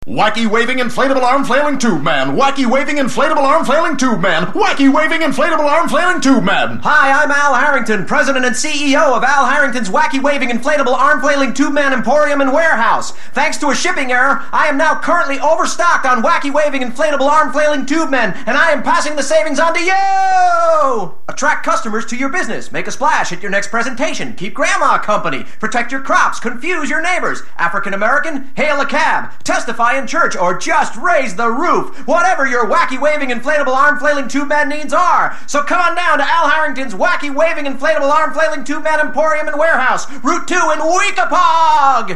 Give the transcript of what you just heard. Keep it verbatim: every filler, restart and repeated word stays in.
Wacky waving inflatable arm flailing tube man. Wacky waving inflatable arm flailing tube man. Wacky waving inflatable arm flailing tube man. Hi, I'm Al Harrington, President and C E O of Al Harrington's Wacky Waving Inflatable Arm Flailing Tube Man Emporium and Warehouse. Thanks to a shipping error, I am now currently overstocked on Wacky Waving Inflatable Arm Flailing Tube Men, and I am passing the savings on to you! Attract customers to your business. Make a splash at your next presentation. Keep grandma company. Protect your crops. Confuse your neighbors. African American? Hail a cab. Testify in church, or just raise the roof. Whatever your wacky waving inflatable arm flailing tube man needs are. So come on down to Al Harrington's Wacky Waving Inflatable Arm Flailing Tube Man Emporium and Warehouse, Route two in Weekapaug!